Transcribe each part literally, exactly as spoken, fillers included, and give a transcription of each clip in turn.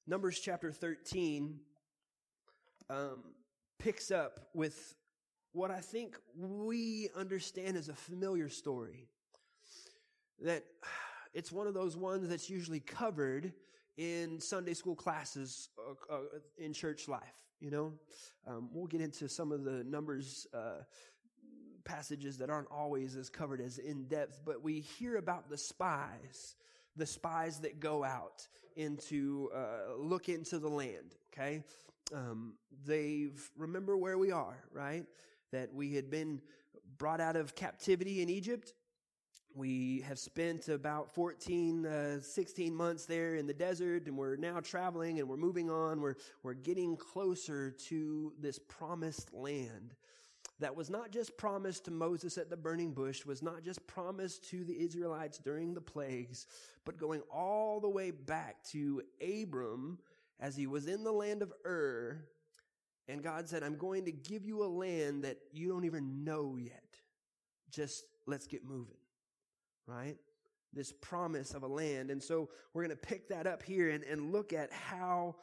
Numbers chapter thirteen um, picks up with what I think we understand as a familiar story. That it's one of those ones that's usually covered in Sunday school classes uh, uh, in church life. You know, um, we'll get into some of the Numbers uh, passages that aren't always as covered as in depth, but we hear about the spies. The spies that go out into, uh, look into the land, okay? Um, they've, remember where we are, right? That we had been brought out of captivity in Egypt. We have spent about fourteen, uh, sixteen months there in the desert, and we're now traveling and we're moving on. We're, we're getting closer to this promised land. That was not just promised to Moses at the burning bush, was not just promised to the Israelites during the plagues, but going all the way back to Abram as he was in the land of Ur. And God said, I'm going to give you a land that you don't even know yet. Just let's get moving, right? This promise of a land. And so we're going to pick that up here and, and look at how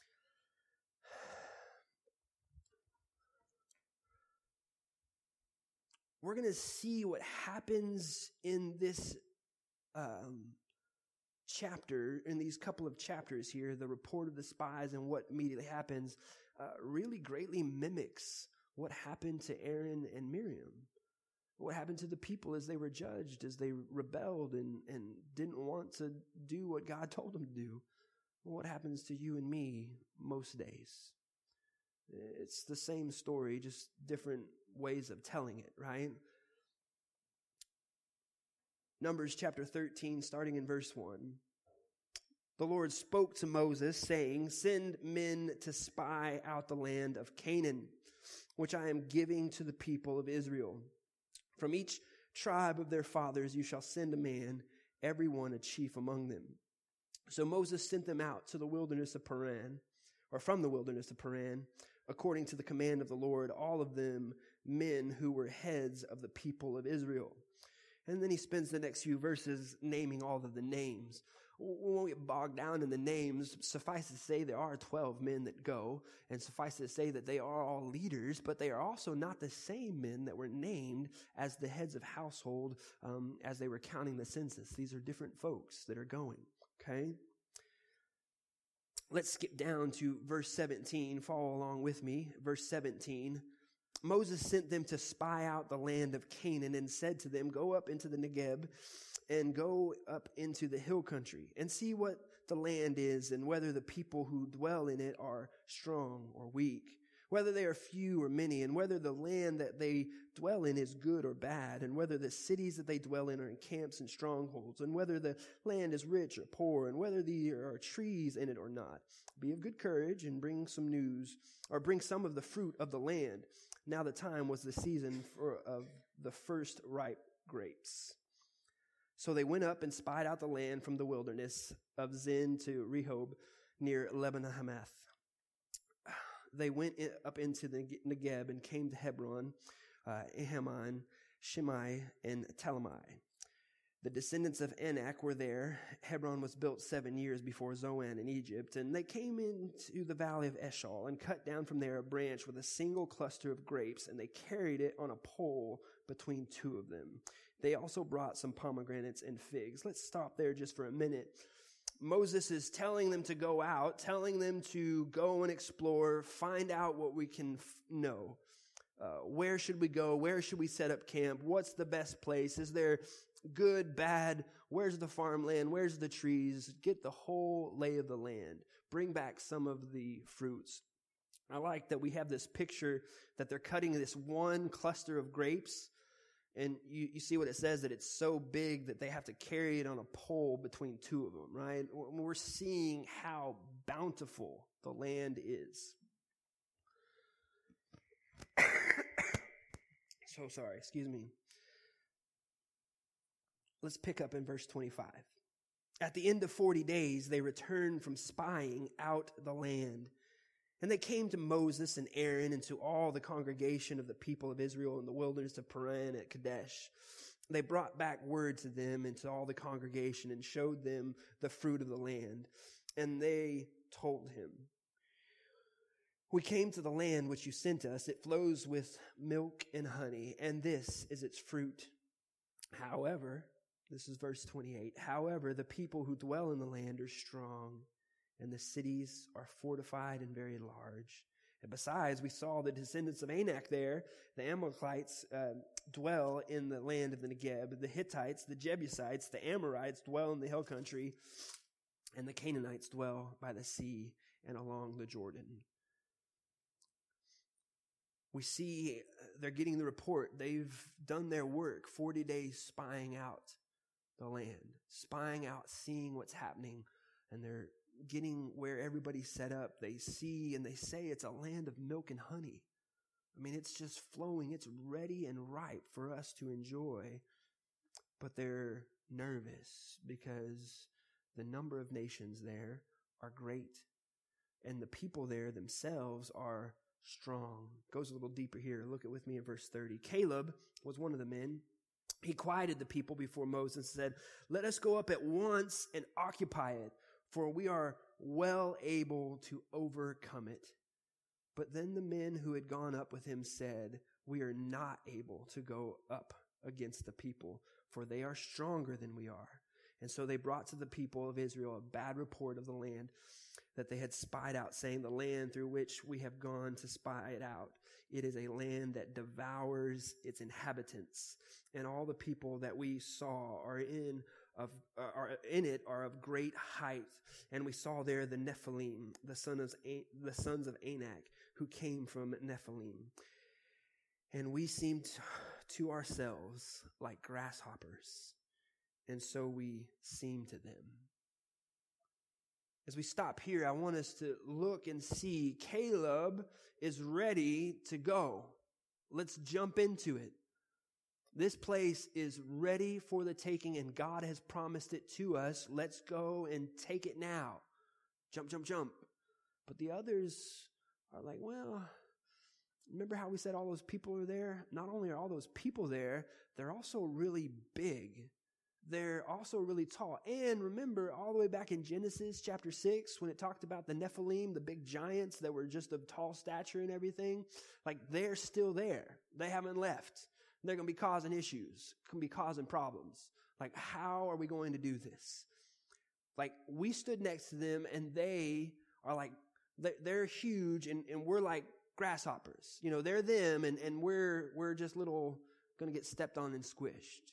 we're going to see what happens in this um, chapter, in these couple of chapters here, the report of the spies and what immediately happens, uh, really greatly mimics what happened to Aaron and Miriam. What happened to the people as they were judged, as they rebelled and, and didn't want to do what God told them to do. What happens to you and me most days? It's the same story, just different ways of telling it, right? Numbers chapter thirteen, starting in verse one. The Lord spoke to Moses, saying, send men to spy out the land of Canaan, which I am giving to the people of Israel. From each tribe of their fathers you shall send a man, every one a chief among them. So Moses sent them out to the wilderness of Paran, or from the wilderness of Paran, according to the command of the Lord, all of them men who were heads of the people of Israel. And then he spends the next few verses naming all of the names. We won't get bogged down in the names. Suffice to say, there are twelve men that go, and suffice to say that they are all leaders, but they are also not the same men that were named as the heads of household um, as they were counting the census. These are different folks that are going, okay? Let's skip down to verse seventeen. Follow along with me. Verse seventeen. Moses sent them to spy out the land of Canaan and said to them, go up into the Negeb and go up into the hill country and see what the land is and whether the people who dwell in it are strong or weak, whether they are few or many, and whether the land that they dwell in is good or bad, and whether the cities that they dwell in are in camps and strongholds, and whether the land is rich or poor, and whether there are trees in it or not. Be of good courage and bring some news, or bring some of the fruit of the land. Now the time was the season for, of the first ripe grapes. So they went up and spied out the land from the wilderness of Zin to Rehob near Lebanon-Hamath. They went up into the Negeb and came to Hebron, uh, Ahiman, Shimei, and Talmai. The descendants of Anak were there. Hebron was built seven years before Zoan in Egypt. And they came into the valley of Eshcol and cut down from there a branch with a single cluster of grapes, and they carried it on a pole between two of them. They also brought some pomegranates and figs. Let's stop there just for a minute. Moses is telling them to go out, telling them to go and explore, find out what we can f- know. Uh, where should we go? Where should we set up camp? What's the best place? Is there good, bad? Where's the farmland? Where's the trees? Get the whole lay of the land. Bring back some of the fruits. I like that we have this picture that they're cutting this one cluster of grapes. And you, you see what it says, that it's so big that they have to carry it on a pole between two of them, right? We're seeing how bountiful the land is. So sorry, excuse me. Let's pick up in verse twenty-five. At the end of forty days, they returned from spying out the land. And they came to Moses and Aaron and to all the congregation of the people of Israel in the wilderness of Paran at Kadesh. They brought back word to them and to all the congregation and showed them the fruit of the land. And they told him, we came to the land which you sent us. It flows with milk and honey, and this is its fruit. However, this is verse twenty-eight, however, the people who dwell in the land are strong, and the cities are fortified and very large. And besides, we saw the descendants of Anak there. The Amalekites uh, dwell in the land of the Negeb. The Hittites, the Jebusites, the Amorites dwell in the hill country, and the Canaanites dwell by the sea and along the Jordan. We see they're getting the report. They've done their work, forty days spying out the land, spying out, seeing what's happening, and they're getting where everybody's set up. They see and they say it's a land of milk and honey. I mean, it's just flowing. It's ready and ripe for us to enjoy. But they're nervous because the number of nations there are great, and the people there themselves are strong. Goes a little deeper here. Look at with me in verse thirty. Caleb was one of the men. He quieted the people before Moses and said, let us go up at once and occupy it, for we are well able to overcome it. But then the men who had gone up with him said, we are not able to go up against the people, for they are stronger than we are. And so they brought to the people of Israel a bad report of the land that they had spied out, saying, the land through which we have gone to spy it out, it is a land that devours its inhabitants, and all the people that we saw are in of uh, are in it are of great height. And we saw there the Nephilim, the son of the sons of Anak, who came from Nephilim, and we seemed to ourselves like grasshoppers, and so we seemed to them. As we stop here, I want us to look and see Caleb is ready to go. Let's jump into it. This place is ready for the taking, and God has promised it to us. Let's go and take it now. Jump, jump, jump. But the others are like, well, remember how we said all those people are there? Not only are all those people there, they're also really big. They're also really tall. And remember all the way back in Genesis chapter six, when it talked about the Nephilim, the big giants that were just of tall stature and everything, like they're still there. They haven't left. They're going to be causing issues, going to be causing problems. Like, how are we going to do this? Like, we stood next to them and they are like, they're huge and, and we're like grasshoppers. You know, they're them and, and we're, we're just little, going to get stepped on and squished.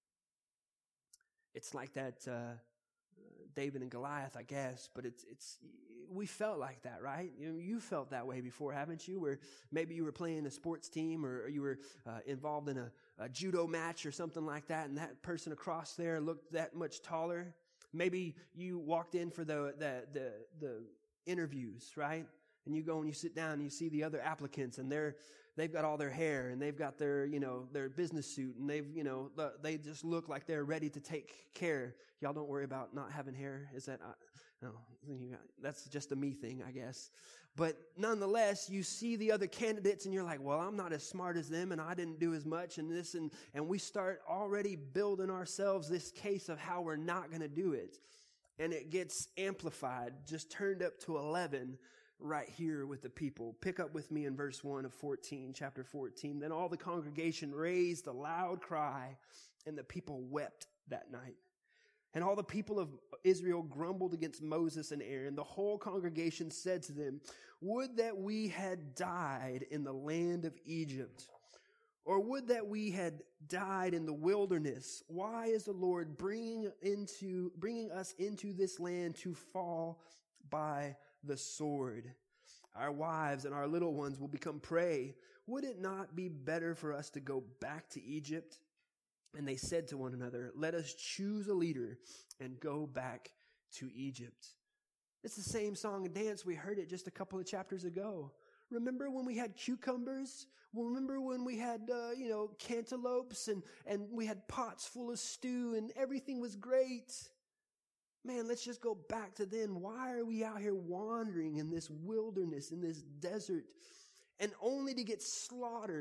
It's like that uh, David and Goliath, I guess, but it's it's we felt like that, right? You know, you felt that way before, haven't you? Where maybe you were playing a sports team or you were uh, involved in a, a judo match or something like that, and that person across there looked that much taller. Maybe you walked in for the the the, the interviews, right? And you go and you sit down and you see the other applicants, and they're they've got all their hair and they've got their, you know, their business suit, and they've, you know, they just look like they're ready to take care. Y'all don't worry about not having hair. Is that, uh, no, that's just a me thing, I guess. But nonetheless, you see the other candidates and you're like, well, I'm not as smart as them and I didn't do as much and this, and, and we start already building ourselves this case of how we're not going to do it. And it gets amplified, just turned up to eleven right here with the people. Pick up with me in verse one of fourteen, chapter fourteen. Then all the congregation raised a loud cry, and the people wept that night. And all the people of Israel grumbled against Moses and Aaron. The whole congregation said to them, would that we had died in the land of Egypt, or would that we had died in the wilderness. Why is the Lord bringing into bringing us into this land to fall by the sword? Our wives and our little ones will become prey. Would it not be better for us to go back to Egypt? And they said to one another, let us choose a leader and go back to Egypt. It's the same song and dance. We heard it just a couple of chapters ago. Remember when we had cucumbers? Remember when we had, uh, you know, cantaloupes and, and we had pots full of stew and everything was great? Man, let's just go back to then. Why are we out here wandering in this wilderness, in this desert, and only to get slaughtered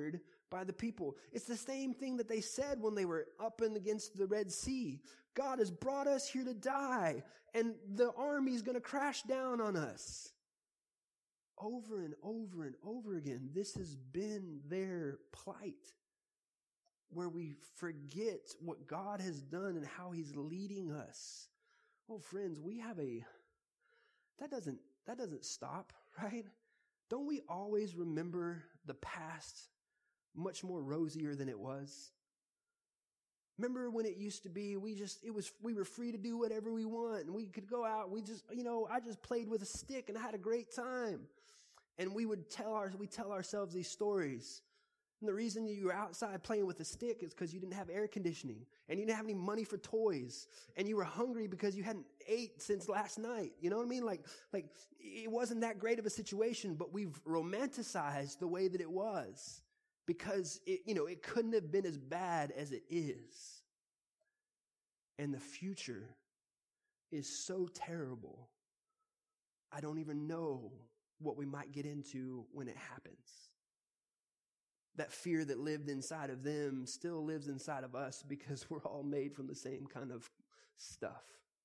by the people. It's the same thing that they said when they were up and against the Red Sea. God has brought us here to die, and the army is going to crash down on us. Over and over and over again, this has been their plight, where we forget what God has done and how he's leading us. Oh, friends, we have a, that doesn't, that doesn't stop, right? Don't we always remember the past much more rosier than it was? Remember when it used to be, we just, it was, we were free to do whatever we want, and we could go out, we just, you know, I just played with a stick and I had a great time. And we would tell our, we tell ourselves these stories. And the reason you were outside playing with a stick is because you didn't have air conditioning, and you didn't have any money for toys, and you were hungry because you hadn't ate since last night. You know what I mean? Like, like it wasn't that great of a situation, but we've romanticized the way that it was because it, you know, it couldn't have been as bad as it is. And the future is so terrible. I don't even know what we might get into when it happens. That fear that lived inside of them still lives inside of us because we're all made from the same kind of stuff.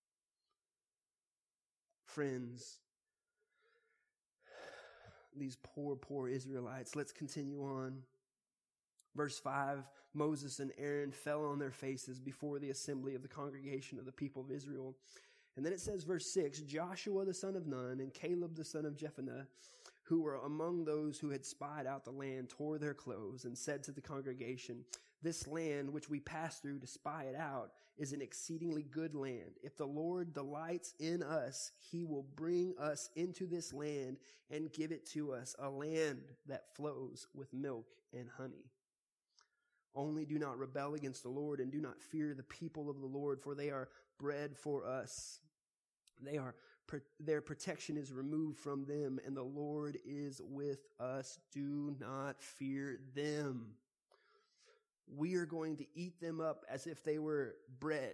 Friends, these poor, poor Israelites. Let's continue on. Verse five, Moses and Aaron fell on their faces before the assembly of the congregation of the people of Israel. And then it says, verse six, Joshua the son of Nun and Caleb the son of Jephunneh, who were among those who had spied out the land, tore their clothes and said to the congregation, this land which we passed through to spy it out is an exceedingly good land. If the Lord delights in us, he will bring us into this land and give it to us, a land that flows with milk and honey. Only do not rebel against the Lord and do not fear the people of the Lord, for they are bread for us. They are Their protection is removed from them, and the Lord is with us. Do not fear them. We are going to eat them up as if they were bread.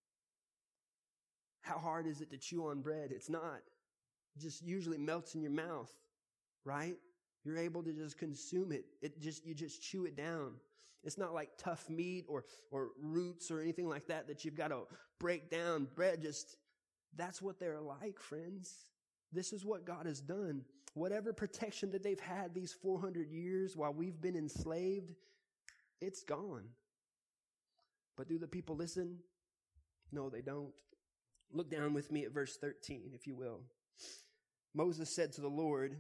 How hard is it to chew on bread? It's not. It just usually melts in your mouth, right? You're able to just consume it. It just, you just chew it down. It's not like tough meat or, or roots or anything like that that you've got to break down. Bread just, that's what they're like, friends. This is what God has done. Whatever protection that they've had these four hundred years while we've been enslaved, it's gone. But do the people listen? No, they don't. Look down with me at verse thirteen, if you will. Moses said to the Lord,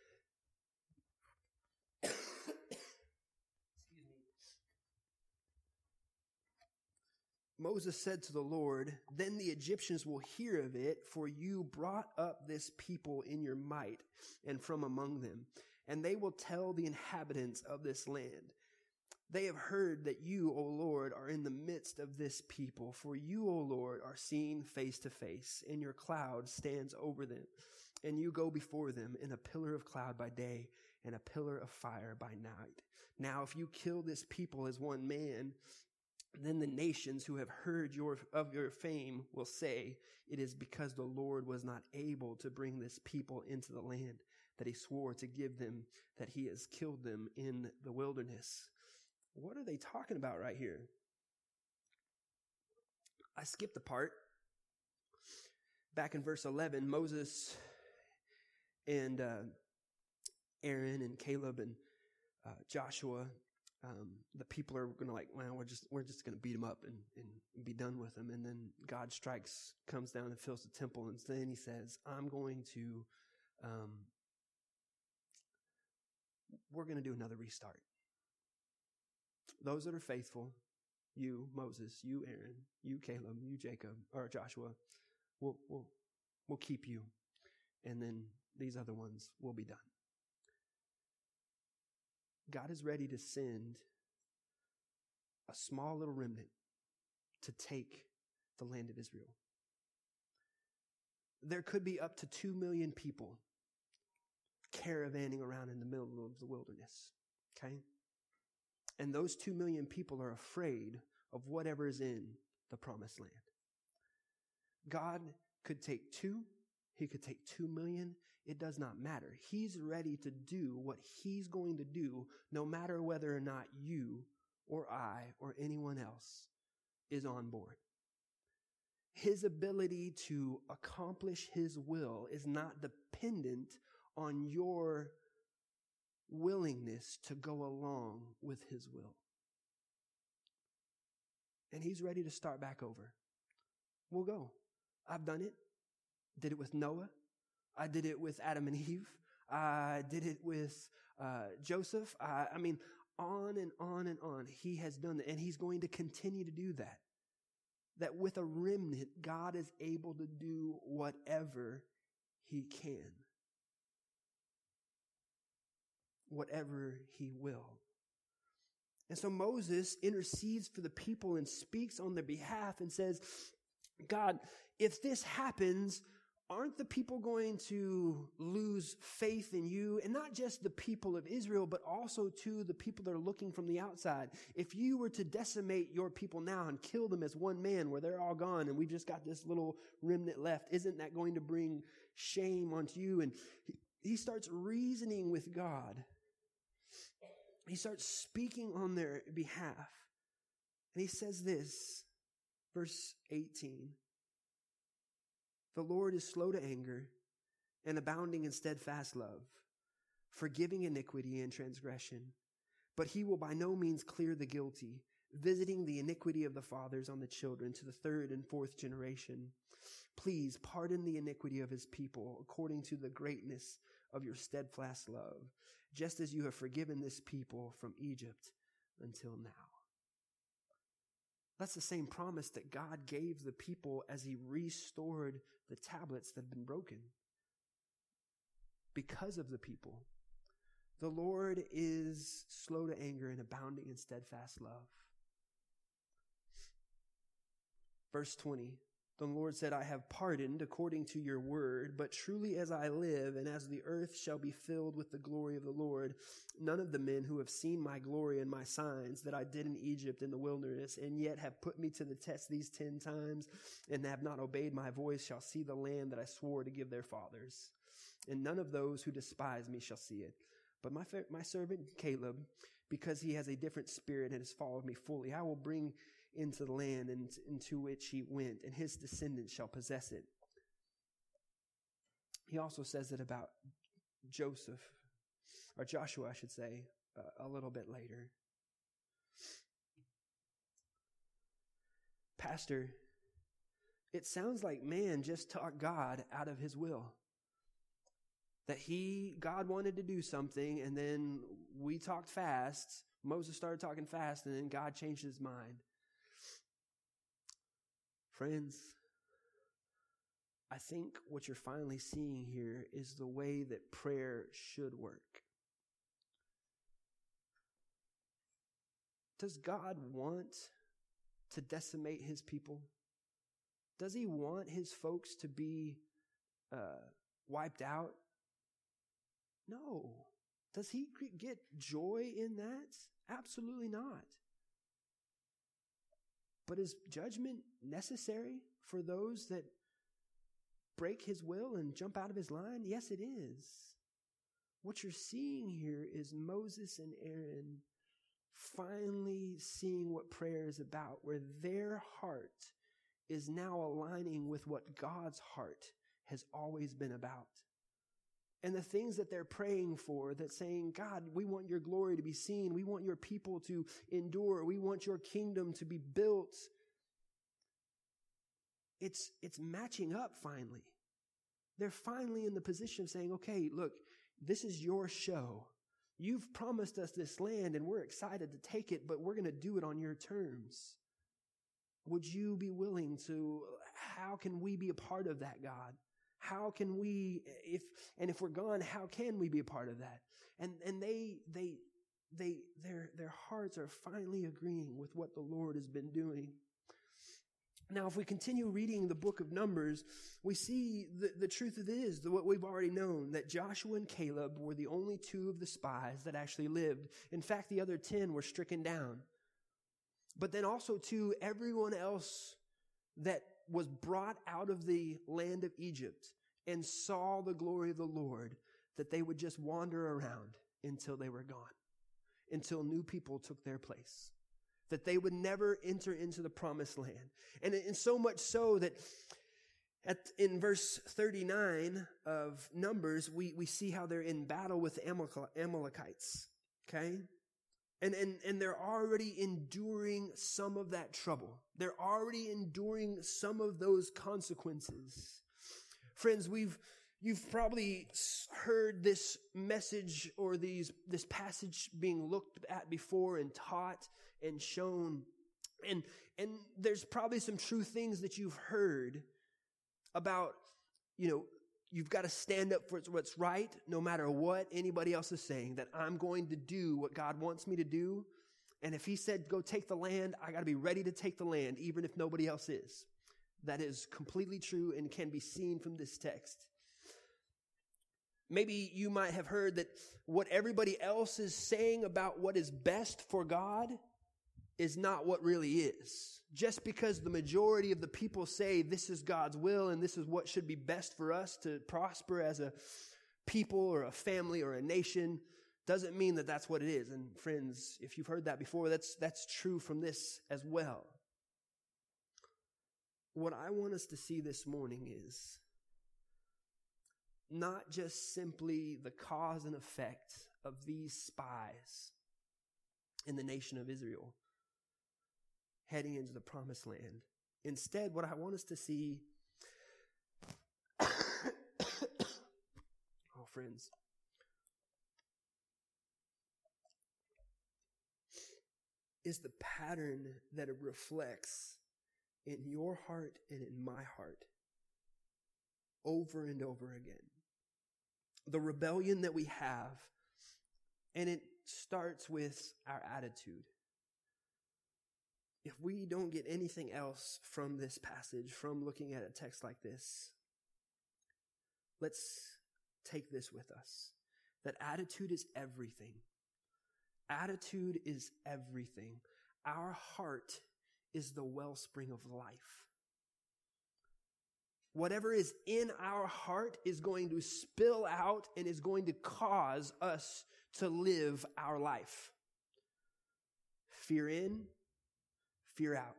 Moses said to the Lord, then the Egyptians will hear of it, for you brought up this people in your might and from among them, and they will tell the inhabitants of this land. They have heard that you, O Lord, are in the midst of this people, for you, O Lord, are seen face to face, and your cloud stands over them, and you go before them in a pillar of cloud by day and a pillar of fire by night. Now, if you kill this people as one man, then the nations who have heard your, of your fame will say, it is because the Lord was not able to bring this people into the land that he swore to give them, that he has killed them in the wilderness. What are they talking about right here? I skipped the part. Back in verse eleven, Moses and uh, Aaron and Caleb and uh, Joshua, Um, the people are going to like, well, we're just, we're just going to beat them up and, and be done with them. And then God strikes, comes down and fills the temple. And then he says, I'm going to, um, we're going to do another restart. Those that are faithful, you, Moses, you, Aaron, you, Caleb, you, Jacob, or Joshua, we'll, we'll, we'll keep you. And then these other ones will be done. God is ready to send a small little remnant to take the land of Israel. There could be up to two million people caravanning around in the middle of the wilderness. Okay? And those two million people are afraid of whatever is in the promised land. God could take two, he could take two million. it does not matter. He's ready to do what he's going to do, no matter whether or not you or I or anyone else is on board. His ability to accomplish his will is not dependent on your willingness to go along with his will. And he's ready to start back over. We'll go. I've done it. Did it with Noah. I did it with Adam and Eve. I did it with uh, Joseph. I, I mean, on and on and on. He has done that, and he's going to continue to do that. That with a remnant, God is able to do whatever he can. Whatever he will. And so Moses intercedes for the people and speaks on their behalf and says, God, if this happens, aren't the people going to lose faith in you? And not just the people of Israel, but also to the people that are looking from the outside. If you were to decimate your people now and kill them as one man where they're all gone and we've just got this little remnant left, isn't that going to bring shame onto you? And he, he starts reasoning with God. He starts speaking on their behalf. And he says this, verse eighteen. The Lord is slow to anger and abounding in steadfast love, forgiving iniquity and transgression. But he will by no means clear the guilty, visiting the iniquity of the fathers on the children to the third and fourth generation. Please pardon the iniquity of his people according to the greatness of your steadfast love, just as you have forgiven this people from Egypt until now. That's the same promise that God gave the people as he restored the tablets that had been broken. Because of the people. The Lord is slow to anger and abounding in steadfast love. Verse twenty. The Lord said, I have pardoned according to your word, but truly as I live and as the earth shall be filled with the glory of the Lord, none of the men who have seen my glory and my signs that I did in Egypt in the wilderness, and yet have put me to the test these ten times and have not obeyed my voice shall see the land that I swore to give their fathers. And none of those who despise me shall see it. But my, my servant Caleb, because he has a different spirit and has followed me fully, I will bring into the land and into which he went, and his descendants shall possess it. He also says it about Joseph, or Joshua, I should say, uh, a little bit later. Pastor, it sounds like man just talked God out of his will. That he, God wanted to do something, and then we talked fast. Moses started talking fast, and then God changed his mind. Friends, I think what you're finally seeing here is the way that prayer should work. Does God want to decimate his people? Does he want his folks to be uh, wiped out? No. Does he get joy in that? Absolutely not. But is judgment necessary for those that break his will and jump out of his line? Yes, it is. What you're seeing here is Moses and Aaron finally seeing what prayer is about, where their heart is now aligning with what God's heart has always been about. And the things that they're praying for, that saying, God, we want your glory to be seen. We want your people to endure. We want your kingdom to be built. It's, it's matching up finally. They're finally in the position of saying, okay, look, this is your show. You've promised us this land and we're excited to take it, but we're going to do it on your terms. Would you be willing to, how can we be a part of that, God? How can we, if, and if we're gone, how can we be a part of that? And, and they, they, they, their, their hearts are finally agreeing with what the Lord has been doing. Now, if we continue reading the book of Numbers, we see the, the truth of it is what we've already known, that Joshua and Caleb were the only two of the spies that actually lived. In fact, the other ten were stricken down. But then also, too, everyone else that was brought out of the land of Egypt and saw the glory of the Lord, that they would just wander around until they were gone, until new people took their place, that they would never enter into the promised land. And, and so much so that at, in verse thirty-nine of Numbers, we, we see how they're in battle with the Amalekites, okay? And, and, and they're already enduring some of that trouble. They're already enduring some of those consequences. Friends, we've you've probably heard this message or these this passage being looked at before and taught and shown. And and there's probably some true things that you've heard about, you know, you've got to stand up for what's right no matter what anybody else is saying, that I'm going to do what God wants me to do. And if he said, go take the land, I got to be ready to take the land, even if nobody else is. That is completely true and can be seen from this text. Maybe you might have heard that what everybody else is saying about what is best for God is not what really is. Just because the majority of the people say this is God's will and this is what should be best for us to prosper as a people or a family or a nation, doesn't mean that that's what it is. And friends, if you've heard that before, that's that's true from this as well. What I want us to see this morning is not just simply the cause and effect of these spies in the nation of Israel heading into the promised land. Instead, what I want us to see, oh friends, is the pattern that it reflects in your heart and in my heart over and over again. The rebellion that we have, and it starts with our attitude. If we don't get anything else from this passage, from looking at a text like this, let's take this with us. That attitude is everything. Attitude is everything. Our heart is the wellspring of life. Whatever is in our heart is going to spill out and is going to cause us to live our life. Fear in, fear out.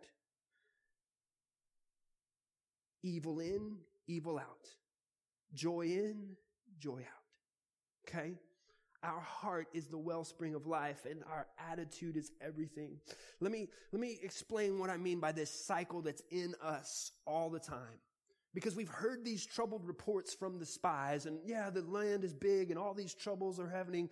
Evil in, evil out. Joy in, joy out. Okay? Our heart is the wellspring of life, and our attitude is everything. Let me, let me explain what I mean by this cycle that's in us all the time. Because we've heard these troubled reports from the spies, and yeah, the land is big and all these troubles are happening.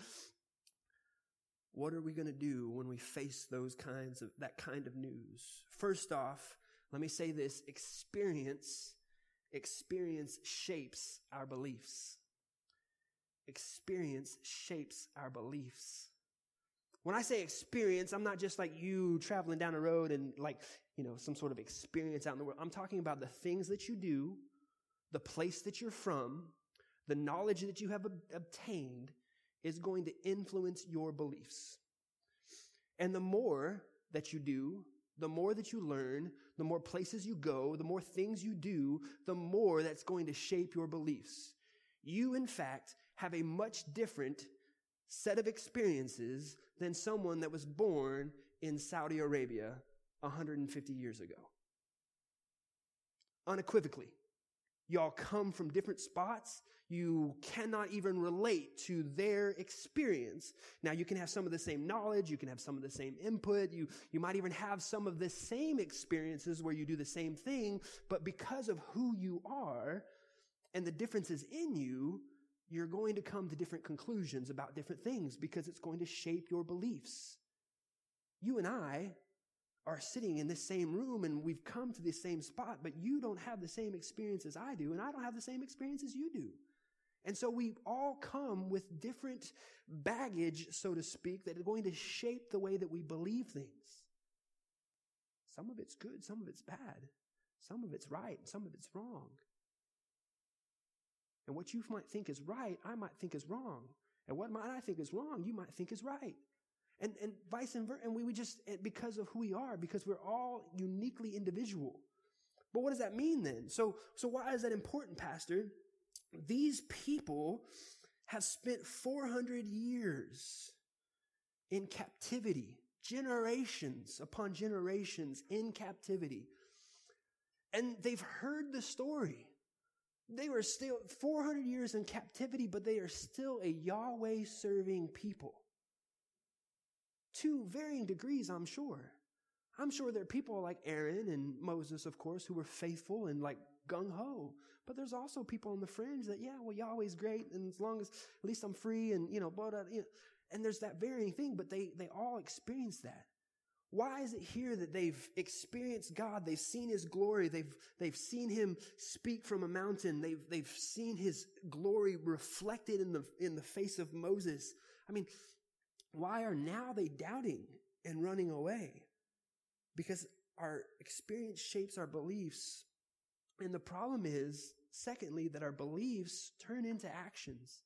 What are we going to do when we face those kinds of, that kind of news? First off, let me say this, experience, experience shapes our beliefs. Experience shapes our beliefs. When I say experience, I'm not just like you traveling down the road and like, you know, some sort of experience out in the world. I'm talking about the things that you do, the place that you're from, the knowledge that you have ob- obtained is going to influence your beliefs. And the more that you do, the more that you learn, the more places you go, the more things you do, the more that's going to shape your beliefs. You, in fact, have a much different set of experiences than someone that was born in Saudi Arabia one hundred fifty years ago. Unequivocally. Y'all come from different spots. You cannot even relate to their experience. Now, you can have some of the same knowledge. You can have some of the same input. You, you might even have some of the same experiences where you do the same thing. But because of who you are and the differences in you, you're going to come to different conclusions about different things because it's going to shape your beliefs. You and I are sitting in this same room and we've come to this same spot, but you don't have the same experience as I do, and I don't have the same experience as you do. And so we all come with different baggage, so to speak, that are going to shape the way that we believe things. Some of it's good, some of it's bad. Some of it's right, some of it's wrong. And what you might think is right, I might think is wrong. And what might I think is wrong, you might think is right. And and vice versa. And we, we just, because of who we are, because we're all uniquely individual. But what does that mean then? So, so why is that important, Pastor? these people have spent four hundred years in captivity, generations upon generations in captivity. And they've heard the story. They were still four hundred years in captivity, but they are still a Yahweh-serving people. To varying degrees, I'm sure. I'm sure there are people like Aaron and Moses, of course, who were faithful and like gung-ho. But there's also people on the fringe that, yeah, well, Yahweh's great, and as long as at least I'm free, and, you know, blah, blah, you know. And there's that varying thing, but they, they all experience that. Why is it here that they've experienced God? They've seen His glory. They've, they've seen Him speak from a mountain. They've, they've seen His glory reflected in the, in the face of Moses. I mean, why are now they doubting and running away? Because our experience shapes our beliefs. And the problem is, secondly, that our beliefs turn into actions.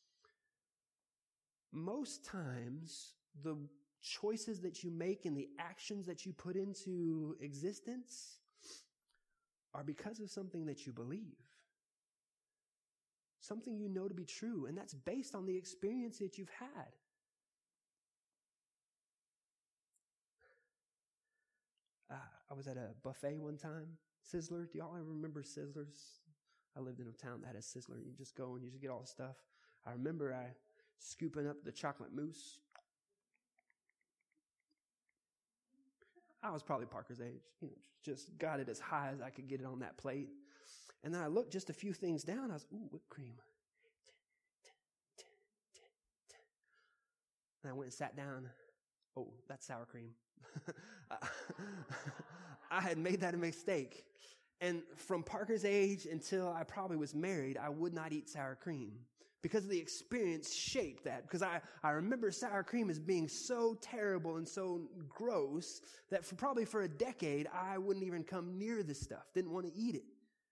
Most times, the choices that you make and the actions that you put into existence are because of something that you believe. Something you know to be true, and that's based on the experience that you've had. Uh, I was at a buffet one time, Sizzler. Do y'all ever remember Sizzlers? I lived in a town that had a Sizzler. You just go and you just get all the stuff. I remember I scooping up the chocolate mousse. I was probably Parker's age. You know, just got it as high as I could get it on that plate. And then I looked just a few things down. I was, ooh, whipped cream. And I went and sat down. Oh, that's sour cream. I had made that a mistake. And from Parker's age until I probably was married, I would not eat sour cream. Because of the experience shaped that. Because I, I remember sour cream as being so terrible and so gross that for probably for a decade, I wouldn't even come near this stuff. Didn't want to eat it.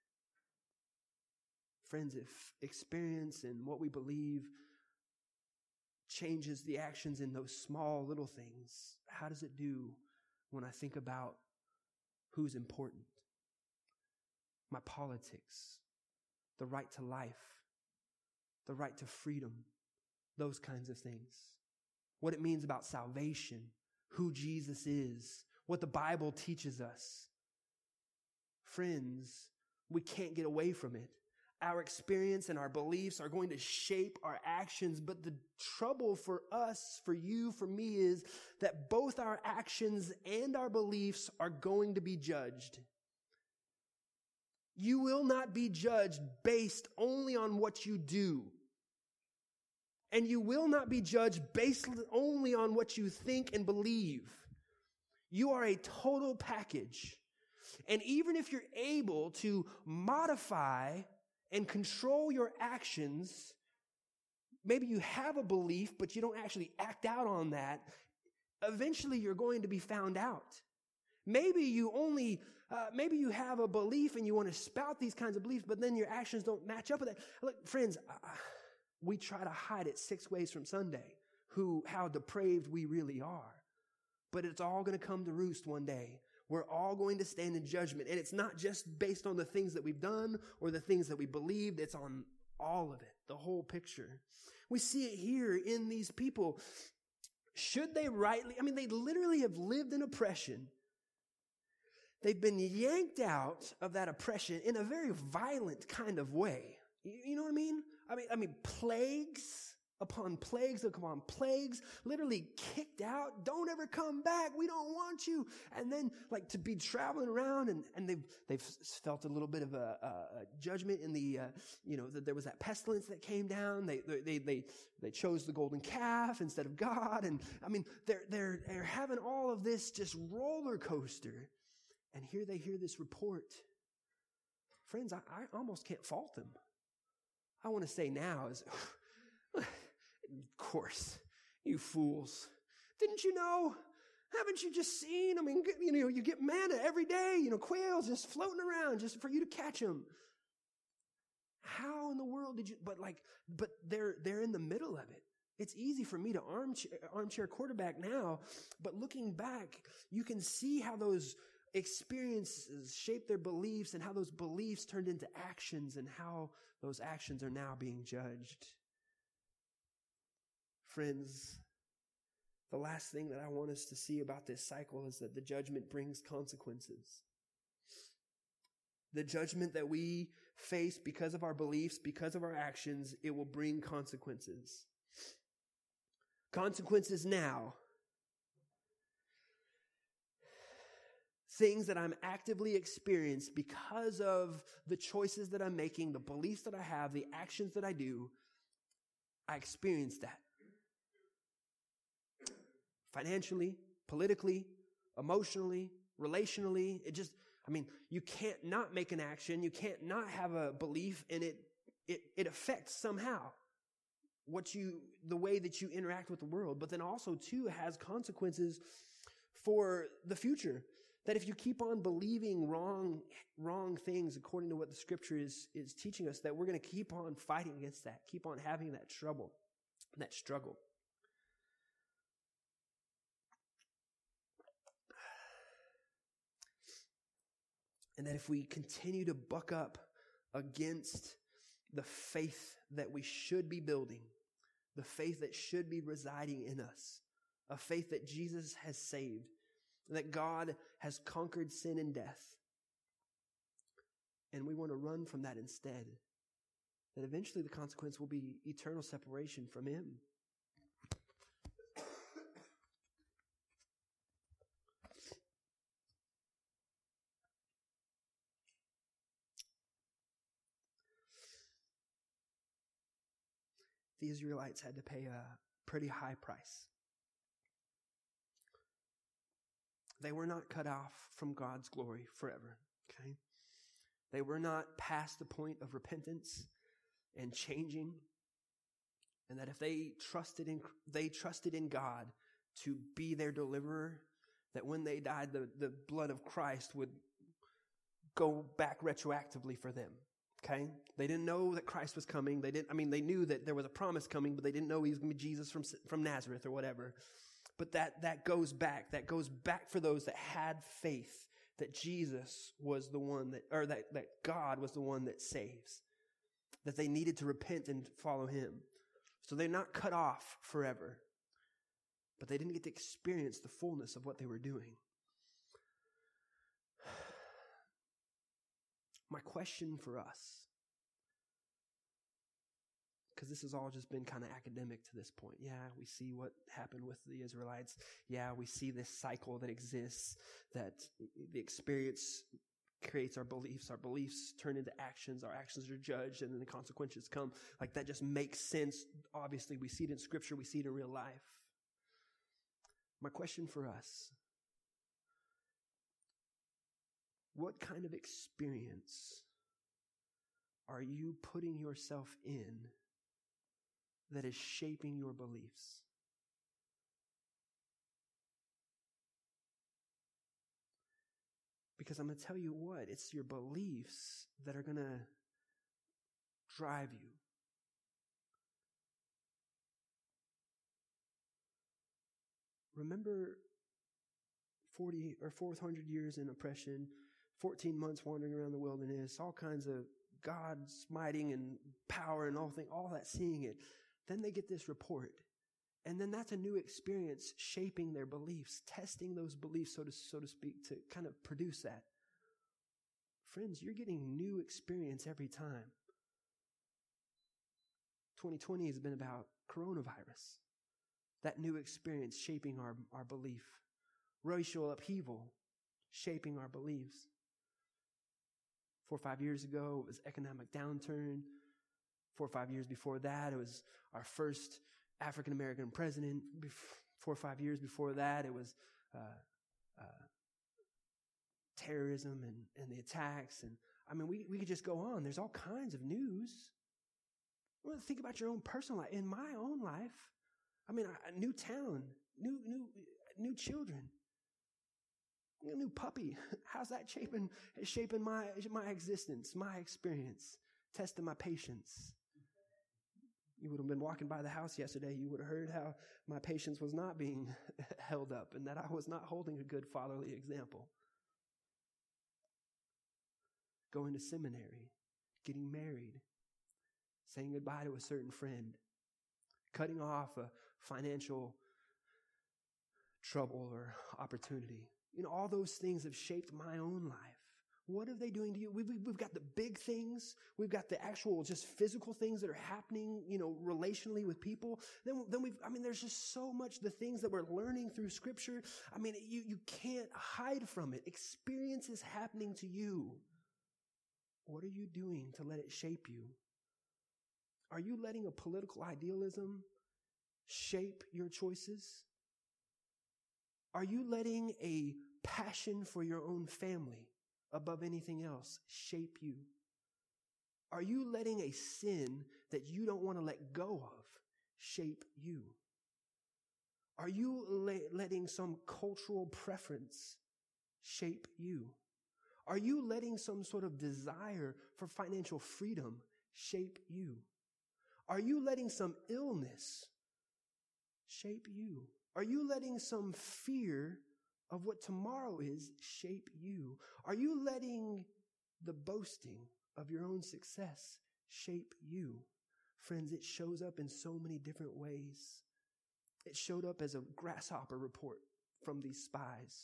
Friends, if experience and what we believe changes the actions in those small little things, how does it do when I think about who's important? My politics, the right to life, the right to freedom, those kinds of things. What it means about salvation, who Jesus is, what the Bible teaches us. Friends, we can't get away from it. Our experience and our beliefs are going to shape our actions, but the trouble for us, for you, for me is that both our actions and our beliefs are going to be judged. You will not be judged based only on what you do. And you will not be judged based only on what you think and believe. You are a total package. And even if you're able to modify and control your actions, maybe you have a belief, but you don't actually act out on that, eventually you're going to be found out. Maybe you only, uh, maybe you have a belief and you want to spout these kinds of beliefs, but then your actions don't match up with that. Look, friends, uh, we try to hide it six ways from Sunday, who, how depraved we really are. But it's all going to come to roost one day. We're all going to stand in judgment. And it's not just based on the things that we've done or the things that we believed. It's on all of it, the whole picture. We see it here in these people. Should they rightly, I mean, they literally have lived in oppression. They've been yanked out of that oppression in a very violent kind of way. You, you know what I mean? I mean, I mean, plagues upon plagues upon plagues, literally kicked out. Don't ever come back. We don't want you. And then, like, to be traveling around, and, and they've they've felt a little bit of a, a judgment in the, uh, you know, that there was that pestilence that came down. They they they they chose the golden calf instead of God, and I mean, they're they're they're having all of this just roller coaster. And here they hear this report. Friends, I, I almost can't fault them. I want to say now is, of course, you fools. Didn't you know? Haven't you just seen? I mean, you know, you get manna every day, you know, quails just floating around just for you to catch them. How in the world did you, but like, but they're, they're in the middle of it. It's easy for me to armchair, armchair quarterback now, but looking back, you can see how those experiences shaped their beliefs and how those beliefs turned into actions and how those actions are now being judged. Friends, the last thing that I want us to see about this cycle is that the judgment brings consequences. The judgment that we face because of our beliefs, because of our actions, it will bring consequences. Consequences now. Things that I'm actively experiencing because of the choices that I'm making, the beliefs that I have, the actions that I do, I experience that. Financially, politically, emotionally, relationally, it just, I mean, you can't not make an action, you can't not have a belief, and it it it affects somehow what you, the way that you interact with the world, but then also too has consequences for the future. That if you keep on believing wrong, wrong things according to what the scripture is, is teaching us, that we're going to keep on fighting against that, keep on having that trouble, that struggle. And that if we continue to buck up against the faith that we should be building, the faith that should be residing in us, a faith that Jesus has saved, that God has conquered sin and death, and we want to run from that instead, that eventually the consequence will be eternal separation from Him. The Israelites had to pay a pretty high price. They were not cut off from God's glory forever, okay? They were not past the point of repentance and changing. And that if they trusted in, they trusted in God to be their deliverer, that when they died, the, the blood of Christ would go back retroactively for them, okay? They didn't know that Christ was coming. They didn't, I mean, they knew that there was a promise coming, but they didn't know He was going to be Jesus from, from Nazareth or whatever. But that, that goes back. That goes back for those that had faith that Jesus was the one that, or that, that God was the one that saves. That they needed to repent and follow Him. So they're not cut off forever. But they didn't get to experience the fullness of what they were doing. My question for us, because this has all just been kind of academic to this point. Yeah, we see what happened with the Israelites. Yeah, we see this cycle that exists, that the experience creates our beliefs. Our beliefs turn into actions. Our actions are judged, and then the consequences come. Like, that just makes sense. Obviously, we see it in Scripture. We see it in real life. My question for us, what kind of experience are you putting yourself in that is shaping your beliefs? Because I'm going to tell you what, it's your beliefs that are going to drive you. Remember forty or four hundred years in oppression, fourteen months wandering around the wilderness, all kinds of God smiting and power and all thing, all that, seeing it. Then they get this report. And then that's a new experience shaping their beliefs, testing those beliefs, so to, so to speak, to kind of produce that. Friends, you're getting new experience every time. twenty twenty has been about coronavirus. That new experience shaping our, our belief. Racial upheaval shaping our beliefs. Four or five years ago, it was economic downturn. Four or five years before that, it was our first African-American president. Four or five years before that, it was uh, uh, terrorism and, and the attacks. And I mean, we, we could just go on. There's all kinds of news. Well, think about your own personal life. In my own life, I mean, a new town, new new new children, a new puppy. How's that shaping shaping my my existence, my experience, testing my patience? You would have been walking by the house yesterday. You would have heard how my patience was not being held up and that I was not holding a good fatherly example. going to seminary, getting married, saying goodbye to a certain friend, cutting off a financial trouble or opportunity. You know, all those things have shaped my own life. What are they doing to you? We've, we've got the big things. We've got the actual just physical things that are happening, you know, relationally with people. Then, then we've, I mean, there's just so much, the things that we're learning through Scripture. I mean, you, you can't hide from it. Experience is happening to you. What are you doing to let it shape you? Are you letting a political idealism shape your choices? Are you letting a passion for your own family above anything else shape you? Are you letting a sin that you don't want to let go of shape you? Are you le- letting some cultural preference shape you? Are you letting some sort of desire for financial freedom shape you? Are you letting some illness shape you? Are you letting some fear of what tomorrow is shape you? Are you letting the boasting of your own success shape you? Friends, it shows up in so many different ways. It showed up as a grasshopper report from these spies.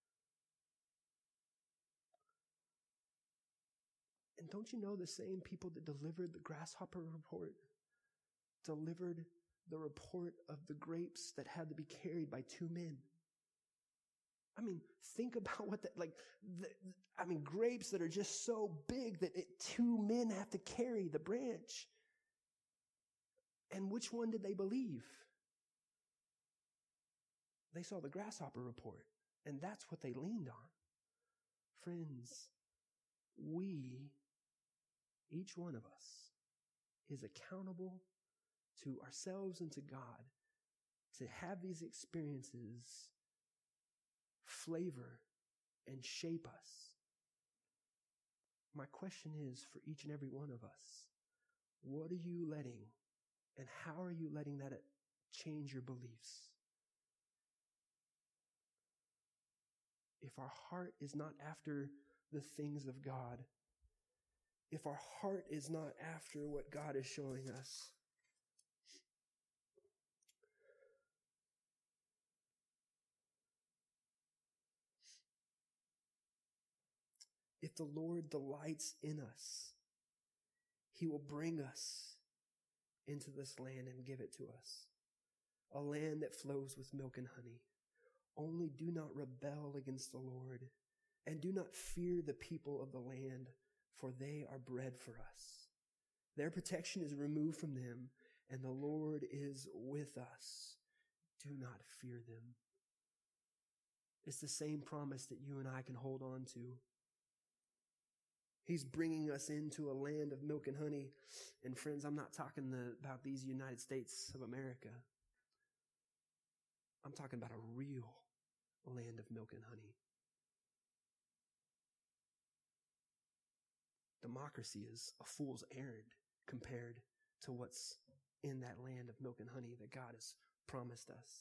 And don't you know the same people that delivered the grasshopper report delivered the report of the grapes that had to be carried by two men? I mean, think about what that, like, the, I mean, grapes that are just so big that it, two men have to carry the branch. And which one did they believe? They saw the grasshopper report, and that's what they leaned on. Friends, we, each one of us, is accountable to ourselves and to God to have these experiences flavor and shape us. My question is for each and every one of us, what are you letting and how are you letting that change your beliefs? If our heart is not after the things of God, if our heart is not after what God is showing us, if the Lord delights in us, He will bring us into this land and give it to us. A land that flows with milk and honey. Only do not rebel against the Lord, and do not fear the people of the land, for they are bread for us. Their protection is removed from them, and the Lord is with us. Do not fear them. It's the same promise that you and I can hold on to. He's bringing us into a land of milk and honey. And friends, I'm not talking the, about these United States of America. I'm talking about a real land of milk and honey. Democracy is a fool's errand compared to what's in that land of milk and honey that God has promised us.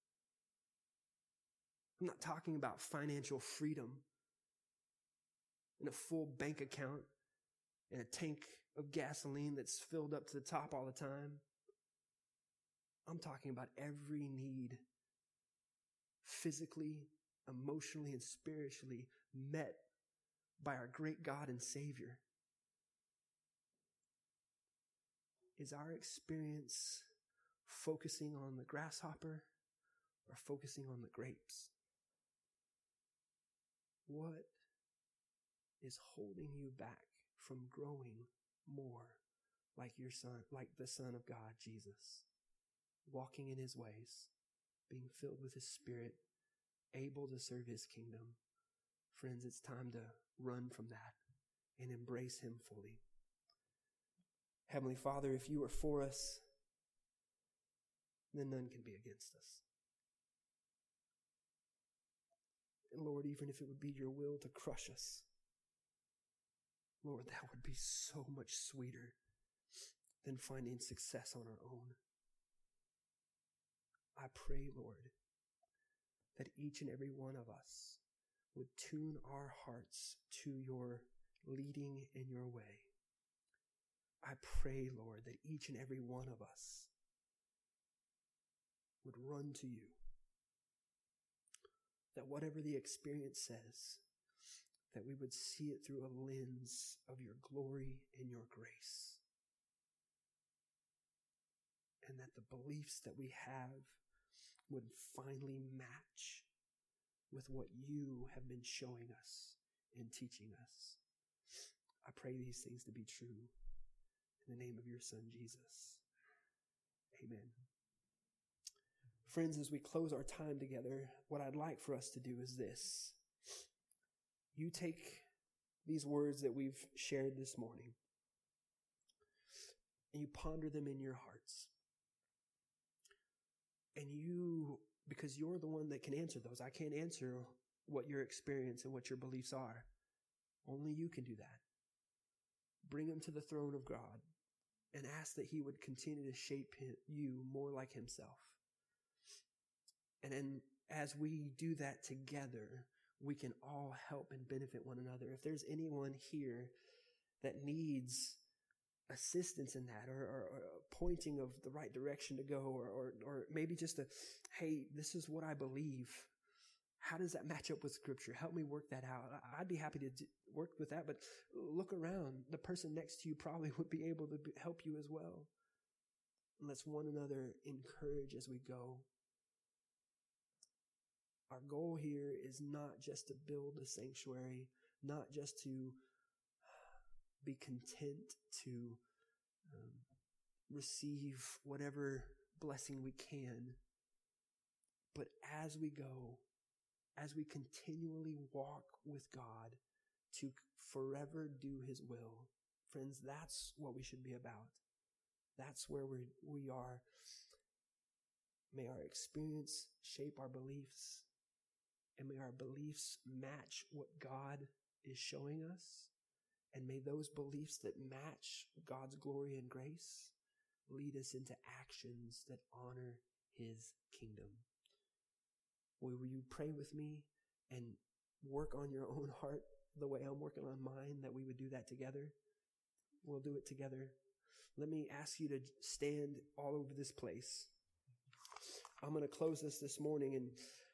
I'm not talking about financial freedom and a full bank account and a tank of gasoline that's filled up to the top all the time. I'm talking about every need, physically, emotionally, and spiritually met by our great God and Savior. Is our experience focusing on the grasshopper or focusing on the grapes? What is holding you back from growing more like your son, like the Son of God, Jesus, walking in His ways, being filled with His Spirit, able to serve His kingdom? Friends, it's time to run from that and embrace Him fully. Heavenly Father, if you are for us, then none can be against us. And Lord, even if it would be your will to crush us, Lord, that would be so much sweeter than finding success on our own. I pray, Lord, that each and every one of us would tune our hearts to your leading in your way. I pray, Lord, that each and every one of us would run to you. That whatever the experience says, that we would see it through a lens of your glory and your grace. And that the beliefs that we have would finally match with what you have been showing us and teaching us. I pray these things to be true in the name of your Son, Jesus. Amen. Friends, as we close our time together, what I'd like for us to do is this. You take these words that we've shared this morning and you ponder them in your hearts. And you, because you're the one that can answer those. I can't answer what your experience and what your beliefs are. Only you can do that. Bring them to the throne of God and ask that he would continue to shape you more like himself. And then as we do that together, we can all help and benefit one another. If there's anyone here that needs assistance in that, or, or, or a pointing of the right direction to go, or, or, or maybe just a, hey, this is what I believe. How does that match up with Scripture? Help me work that out. I'd be happy to work with that, but look around. The person next to you probably would be able to help you as well. Let's one another encourage as we go. Our goal here is not just to build a sanctuary, not just to be content to um, receive whatever blessing we can, but as we go, as we continually walk with God to forever do his will. Friends, that's what we should be about. That's where we we are. May our experience shape our beliefs, and may our beliefs match what God is showing us. And may those beliefs that match God's glory and grace lead us into actions that honor his kingdom. Will you pray with me and work on your own heart the way I'm working on mine, that we would do that together? We'll do it together. Let me ask you to stand all over this place. I'm going to close this this morning, and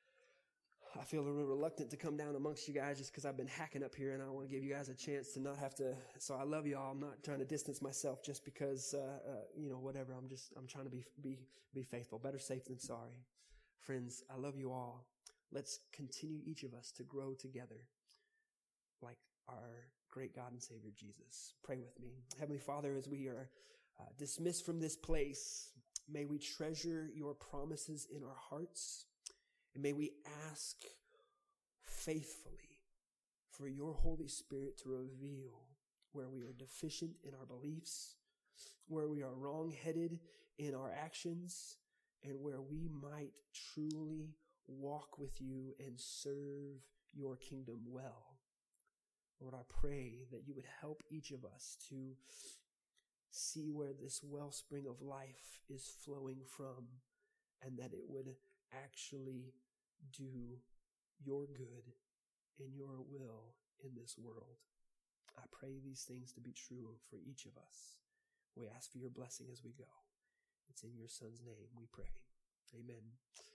I feel a little reluctant to come down amongst you guys just because I've been hacking up here, and I want to give you guys a chance to not have to. So I love you all. I'm not trying to distance myself just because, uh, uh, you know, whatever. I'm just, I'm trying to be, be, be faithful. Better safe than sorry. Friends, I love you all. Let's continue, each of us, to grow together like our great God and Savior Jesus. Pray with me. Heavenly Father, as we are uh, dismissed from this place, may we treasure your promises in our hearts, and may we ask faithfully for your Holy Spirit to reveal where we are deficient in our beliefs, where we are wrong-headed in our actions, and where we might truly walk with you and serve your kingdom well. Lord, I pray that you would help each of us to see where this wellspring of life is flowing from, and that it would actually do your good and your will in this world. I pray these things to be true for each of us. We ask for your blessing as we go. It's in your Son's name we pray. Amen.